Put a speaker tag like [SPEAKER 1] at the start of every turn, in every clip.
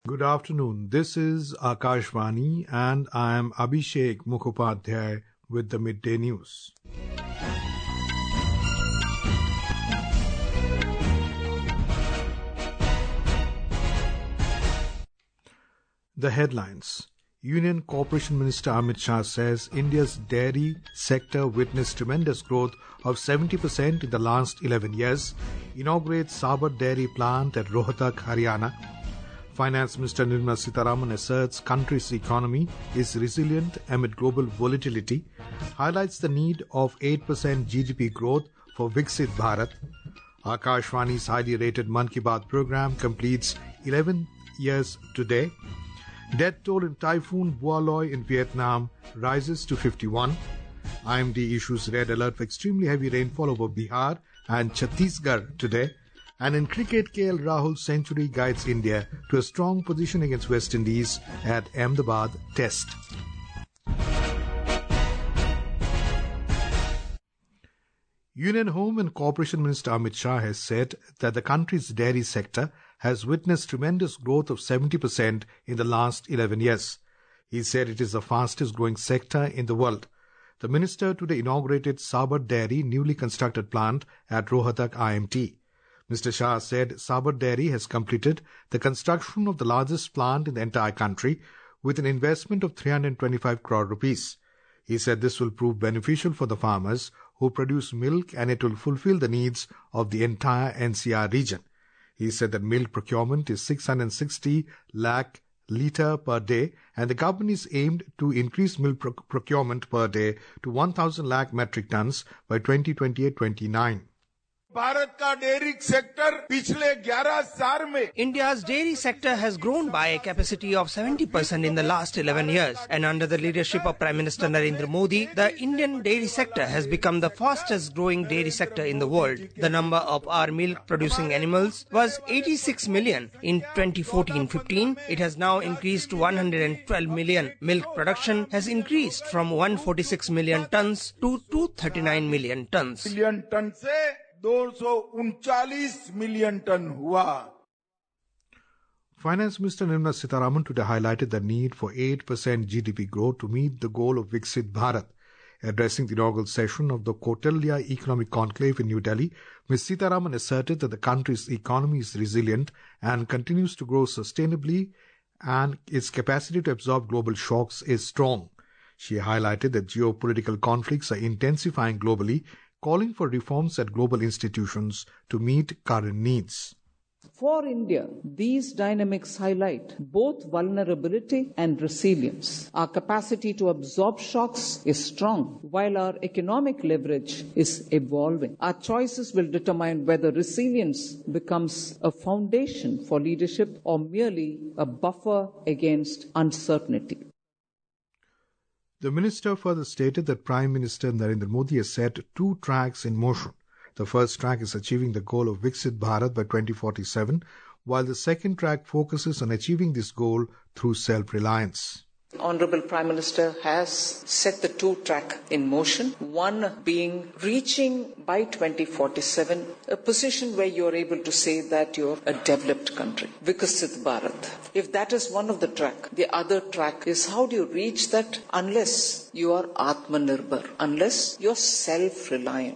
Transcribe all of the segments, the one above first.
[SPEAKER 1] Good afternoon. This is Akashvani and I am Abhishek Mukhopadhyay with the Midday News. The headlines. Union Corporation Minister Amit Shah says India's dairy sector witnessed tremendous growth of 70% in the last 11 years, inaugurates Sabar Dairy Plant at Rohtak, Haryana. Finance Minister Nirmala Sitharaman asserts country's economy is resilient amid global volatility, highlights the need of 8% GDP growth for Viksit Bharat. Akashvani's highly rated Mann Ki Baat program completes 11 years today. Death toll in Typhoon Boa-Loi in Vietnam rises to 51. IMD issues red alert for extremely heavy rainfall over Bihar and Chhattisgarh today. And in cricket, KL Rahul's century guides India to a strong position against West Indies at Ahmedabad Test. Union Home and Corporation Minister Amit Shah has said that the country's dairy sector has witnessed tremendous growth of 70% in the last 11 years. He said it is the fastest growing sector in the world. The minister today inaugurated Sabar Dairy newly constructed plant at Rohtak IMT. Mr. Shah said Sabar Dairy has completed the construction of the largest plant in the entire country with an investment of 325 crore rupees. He said this will prove beneficial for the farmers who produce milk and it will fulfill the needs of the entire NCR region. He said that milk procurement is 660 lakh litre per day and the government is aimed to increase milk procurement per day to 1,000 lakh metric tons by 2028-29.
[SPEAKER 2] Bharat का dairy sector पिछले 11 साल में
[SPEAKER 3] India's dairy sector has grown by a capacity of 70% in the last 11 years, and under the leadership of Prime Minister Narendra Modi, the Indian dairy sector has become the fastest growing dairy sector in the world. The number of our milk producing animals was 86 million in 2014-15. It has now increased to 112 million. Milk production has increased from 146 million tons to 239 million tons.
[SPEAKER 2] Million ton से 239 million ton हुआ.
[SPEAKER 1] Finance Minister Nirmala Sitharaman today highlighted the need for 8% GDP growth to meet the goal of Viksit Bharat. Addressing the inaugural session of the Kautilya Economic Conclave in New Delhi, Ms. Sitharaman asserted that the country's economy is resilient and continues to grow sustainably and its capacity to absorb global shocks is strong. She highlighted that geopolitical conflicts are intensifying globally, calling for reforms at global institutions to meet current needs.
[SPEAKER 4] For India, these dynamics highlight both vulnerability and resilience. Our capacity to absorb shocks is strong, while our economic leverage is evolving. Our choices will determine whether resilience becomes a foundation for leadership or merely a buffer against uncertainty.
[SPEAKER 1] The minister further stated that Prime Minister Narendra Modi has set 2 tracks in motion. The first track is achieving the goal of Viksit Bharat by 2047, while the second track focuses on achieving this goal through self-reliance.
[SPEAKER 4] Honorable Prime Minister has set the 2 track in motion, one being reaching by 2047 a position where you're able to say that you're a developed country, Viksit Bharat. If that is one of the track, the other track is how do you reach that unless you are Atmanirbhar, unless you're self-reliant.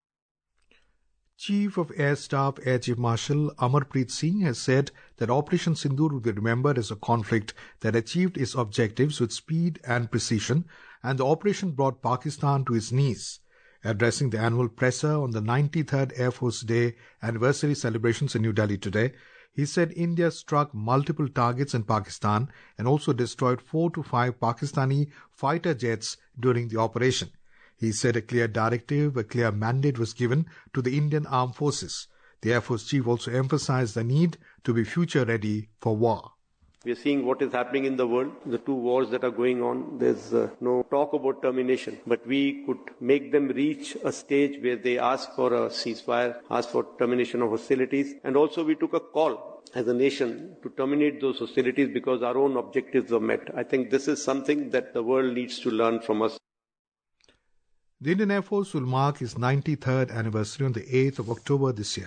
[SPEAKER 1] Chief of Air Staff Air Chief Marshal Amarpreet Singh has said that Operation Sindoor will be remembered as a conflict that achieved its objectives with speed and precision, and the operation brought Pakistan to its knees. Addressing the annual presser on the 93rd Air Force Day anniversary celebrations in New Delhi today, he said India struck multiple targets in Pakistan and also destroyed 4 to 5 Pakistani fighter jets during the operation. He said a clear directive, a clear mandate was given to the Indian Armed Forces. The Air Force Chief also emphasized the need to be future ready for war.
[SPEAKER 5] We are seeing what is happening in the world, the 2 wars that are going on. There's no talk about termination, but we could make them reach a stage where they ask for a ceasefire, ask for termination of hostilities, and also we took a call as a nation to terminate those hostilities because our own objectives were met. I think this is something that the world needs to learn from us.
[SPEAKER 1] The Indian Air Force will mark its 93rd anniversary on the 8th of October this year.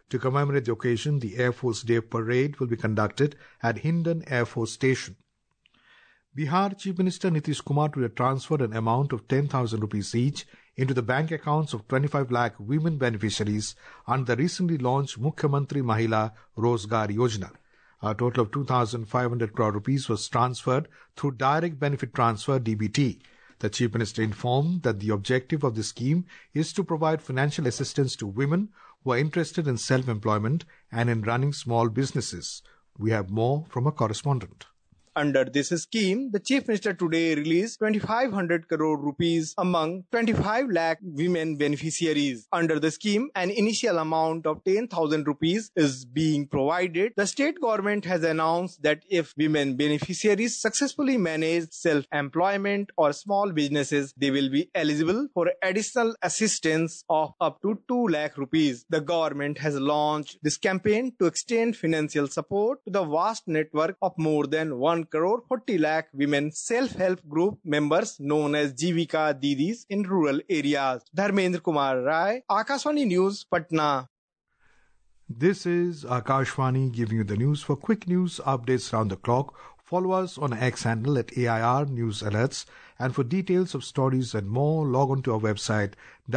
[SPEAKER 1] To commemorate the occasion, the Air Force Day Parade will be conducted at Hindon Air Force Station. Bihar Chief Minister Nitish Kumar today transferred an amount of 10,000 rupees each into the bank accounts of 25 lakh women beneficiaries under the recently launched Mukhyamantri Mahila Rozgar Yojana. A total of 2,500 crore rupees was transferred through Direct Benefit Transfer (DBT). The Chief Minister informed that the objective of the scheme is to provide financial assistance to women who are interested in self-employment and in running small businesses. We have more from a correspondent.
[SPEAKER 6] Under this scheme, the Chief Minister today released 2,500 crore rupees among 25 lakh women beneficiaries. Under the scheme, an initial amount of 10,000 rupees is being provided. The state government has announced that if women beneficiaries successfully manage self-employment or small businesses, they will be eligible for additional assistance of up to 2 lakh rupees. The government has launched this campaign to extend financial support to the vast network of more than 1 crore 40 lakh women self-help group members known as Jivika Didis in rural areas. Dharmendra Kumar Rai, Akashvani News, Patna.
[SPEAKER 1] This is Akashvani giving you the news. For quick news updates round the clock, follow us on X handle at AIR News Alerts. And for details of stories and more, log on to our website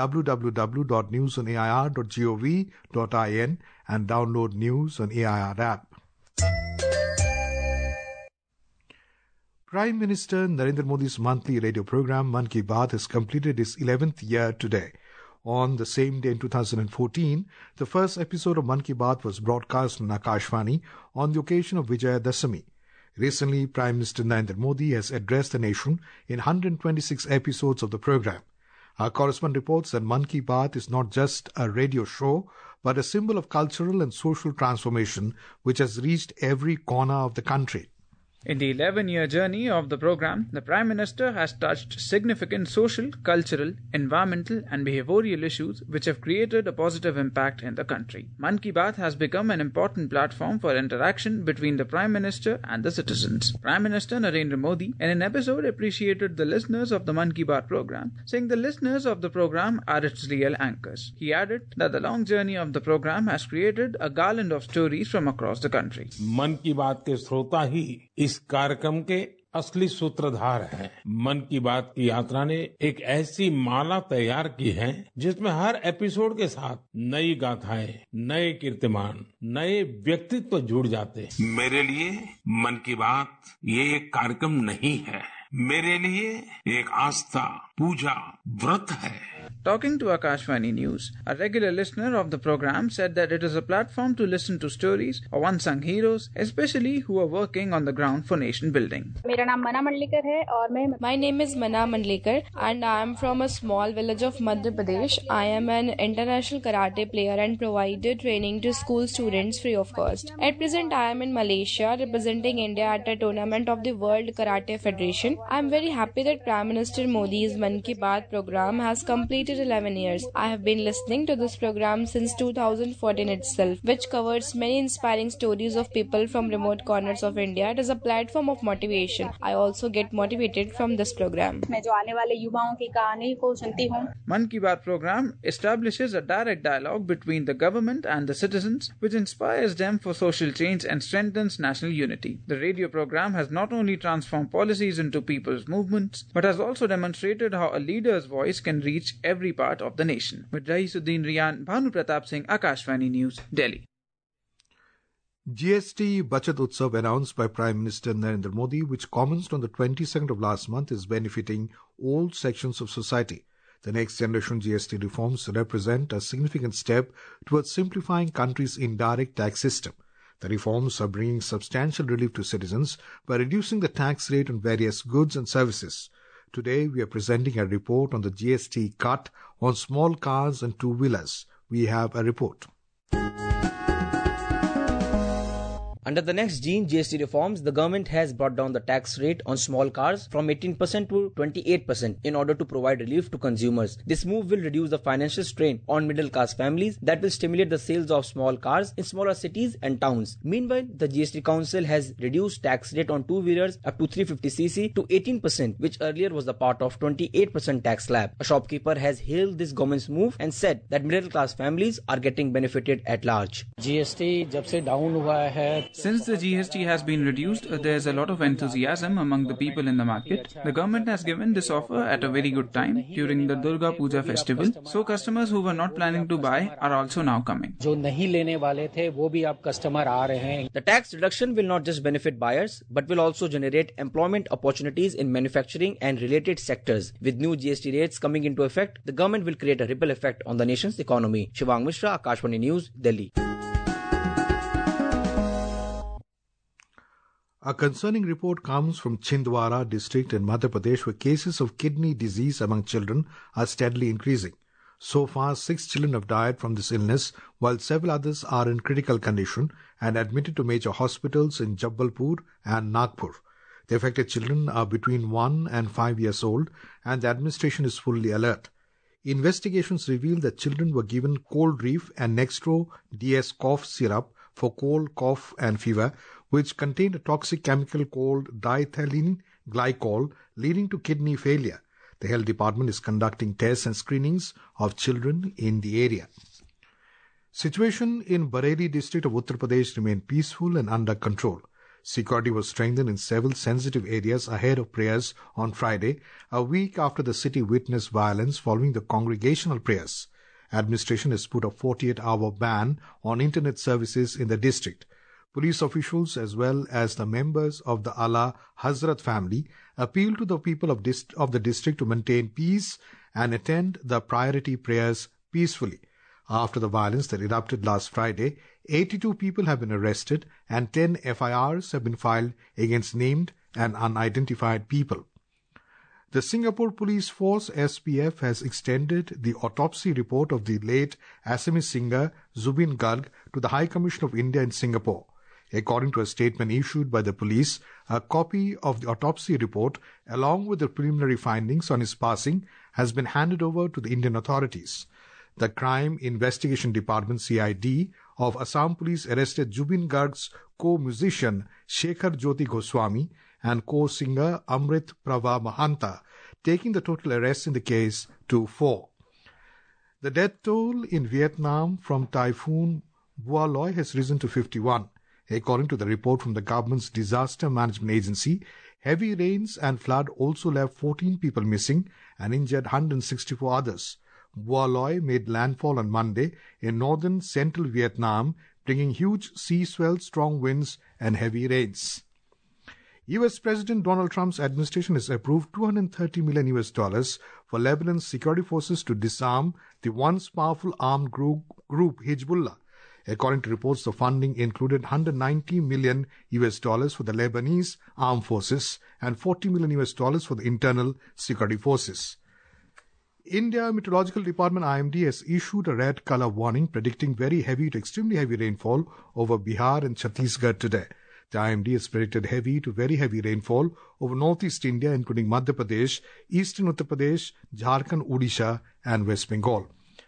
[SPEAKER 1] www.newsonair.gov.in and download News on AIR app. Prime Minister Narendra Modi's monthly radio program Mann Ki Baat has completed its 11th year today. On the same day in 2014, the first episode of Mann Ki Baat was broadcast on Akashvani on the occasion of Vijaya Dasami. Recently, Prime Minister Narendra Modi has addressed the nation in 126 episodes of the program. Our correspondent reports that Mann Ki Baat is not just a radio show, but a symbol of cultural and social transformation which has reached every corner of the country.
[SPEAKER 7] In the 11-year journey of the program, the Prime Minister has touched significant social, cultural, environmental and behavioral issues which have created a positive impact in the country. Mann Ki Baat has become an important platform for interaction between the Prime Minister and the citizens. Prime Minister Narendra Modi in an episode appreciated the listeners of the Mann Ki Baat program, saying the listeners of the program are its real anchors. He added that the long journey of the program has created a garland of stories from across the country.
[SPEAKER 8] मन की बात के श्रोता ही इस कार्यक्रम के असली सूत्रधार हैं। मन की बात की यात्रा ने एक ऐसी माला तैयार की है जिसमें हर एपिसोड के साथ नई गाथाएं, नए कीर्तिमान, नए व्यक्तित्व जुड़ जाते हैं। मेरे लिए मन की बात ये एक कार्यक्रम नहीं है, मेरे लिए एक आस्था, पूजा, व्रत है।
[SPEAKER 7] Talking to Akashvani News, a regular listener of the program said that it is a platform to listen to stories of unsung heroes, especially who are working on the ground for nation building.
[SPEAKER 9] मेरा नाम मना मंडलेकर है और My name is Mana Mandlekar and I am from a small village of Madhya Pradesh. I am an international karate player and provided training to school students free of cost. At present, I am in Malaysia representing India at a tournament of the World Karate Federation. I am very happy that Prime Minister Modi's Mann Ki Baat program has completed 11 years. I have been listening to this program since 2014 itself, which covers many inspiring stories of people from remote corners of India. It is a platform of motivation. I also get motivated from this program. मैं जो आने वाले युवाओं की कहानी को सुनती हूँ.
[SPEAKER 7] Mann Ki Baat program establishes a direct dialogue between the government and the citizens, which inspires them for social change and strengthens national unity. The radio program has not only transformed policies into people's movements, but has also demonstrated how a leader's voice can reach every part of the nation. With Raisuddin Riyan, Bhanu Pratap Singh, Akashvani News, Delhi.
[SPEAKER 1] GST Bachat Utsav announced by Prime Minister Narendra Modi, which commenced on the 22nd of last month, is benefiting all sections of society. The next generation GST reforms represent a significant step towards simplifying country's indirect tax system. The reforms are bringing substantial relief to citizens by reducing the tax rate on various goods and services. Today, we are presenting a report on the GST cut on small cars and two-wheelers. We have a report.
[SPEAKER 10] Under the next GST reforms, the government has brought down the tax rate on small cars from 18% to 28% in order to provide relief to consumers. This move will reduce the financial strain on middle-class families that will stimulate the sales of small cars in smaller cities and towns. Meanwhile, the GST Council has reduced tax rate on two-wheelers up to 350cc to 18%, which earlier was the part of 28% tax slab. A shopkeeper has hailed this government's move and said that middle-class families are getting benefited at large.
[SPEAKER 11] GST जब से down हुआ है.
[SPEAKER 7] Since the GST has been reduced, there's a lot of enthusiasm among the people in the market. The government has given this offer at a very good time during the Durga Puja festival, so customers who were not planning to buy are also now coming.
[SPEAKER 11] जो नहीं लेने वाले थे वो भी अब customer आ रहे हैं.
[SPEAKER 10] The tax reduction will not just benefit buyers but will also generate employment opportunities in manufacturing and related sectors. With new GST rates coming into effect, the government will create a ripple effect on the nation's economy. Shivang Mishra, Akashvani News, Delhi.
[SPEAKER 1] A concerning report comes from Chhindwara district in Madhya Pradesh, where cases of kidney disease among children are steadily increasing. So far, 6 children have died from this illness, while several others are in critical condition and admitted to major hospitals in Jabalpur and Nagpur. The affected children are between 1 and 5 years old, and the administration is fully alert. Investigations reveal that children were given cold reef and Nextro DS cough syrup for cold, cough and fever, which contained a toxic chemical called diethylene glycol, leading to kidney failure. The health department is conducting tests and screenings of children in the area. Situation in Bareilly district of Uttar Pradesh remained peaceful and under control. Security was strengthened in several sensitive areas ahead of prayers on Friday, a week after the city witnessed violence following the congregational prayers. Administration has put a 48-hour ban on internet services in the district. Police officials as well as the members of the Ala Hazrat family appeal to the people of the district to maintain peace and attend the priority prayers peacefully. After the violence that erupted last Friday, 82 people have been arrested and 10 FIRs have been filed against named and unidentified people. The Singapore Police Force SPF has extended the autopsy report of the late Assamese singer Zubin Garg to the High Commission of India in Singapore. According to a statement issued by the police, a copy of the autopsy report along with the preliminary findings on his passing has been handed over to the Indian authorities. The Crime Investigation Department CID of Assam Police arrested Zubin Garg's co-musician Shekhar Jyoti Goswami and co-singer Amrit Prava Mahanta, taking the total arrests in the case to 4. The death toll in Vietnam from Typhoon Bua Loi has risen to 51. According to the report from the government's Disaster Management Agency, heavy rains and flood also left 14 people missing and injured 164 others. Bua Loi made landfall on Monday in northern central Vietnam, bringing huge sea swells, strong winds and heavy rains. U.S. President Donald Trump's administration has approved $230 million for Lebanon's security forces to disarm the once powerful armed group Hezbollah. According to reports, the funding included $190 million for the Lebanese armed forces and $40 million for the internal security forces. India Meteorological Department IMD has issued a red color warning predicting very heavy to extremely heavy rainfall over Bihar and Chhattisgarh today. The IMD has predicted heavy to very heavy rainfall over northeast India, including Madhya Pradesh, eastern Uttar Pradesh, Jharkhand, Odisha and West Bengal.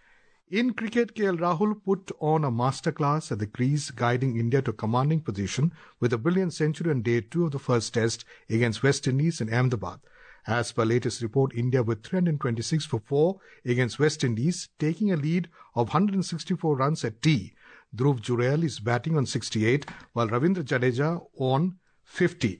[SPEAKER 1] In cricket, KL Rahul put on a masterclass at the crease, guiding India to a commanding position with a brilliant century on day 2 of the first test against West Indies in Ahmedabad. As per latest report, India with 326 for 4 against West Indies, taking a lead of 164 runs at tea. Dhruv Jurel is batting on 68, while Ravindra Jadeja on 50.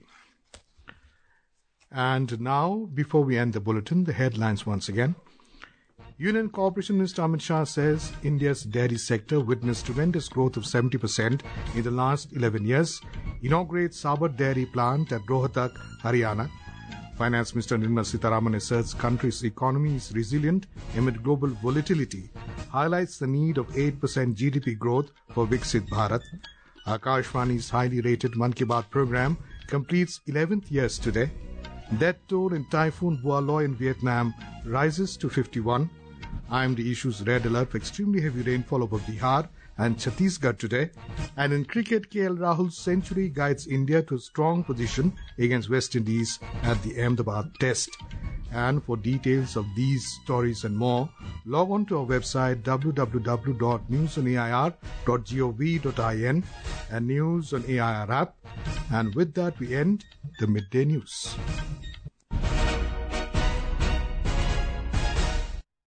[SPEAKER 1] And now, before we end the bulletin, the headlines once again. Union Corporation Minister Amit Shah says India's dairy sector witnessed tremendous growth of 70% in the last 11 years. Inaugurates Sabar Dairy Plant at Rohtak, Haryana. Finance Minister Nirmala Sitharaman asserts country's economy is resilient amid global volatility. Highlights the need of 8% GDP growth for Viksit Bharat. Akashvani's highly rated Mann Ki Baat program completes 11th years today. Death toll in Typhoon Bua Loi in Vietnam rises to 51. IMD issues red alert for extremely heavy rainfall over Bihar and Chhattisgarh today. And in cricket, KL Rahul's century guides India to a strong position against West Indies at the Ahmedabad Test. And for details of these stories and more, log on to our website www.newsonair.gov.in and News on AIR app. And with that, we end the Midday News.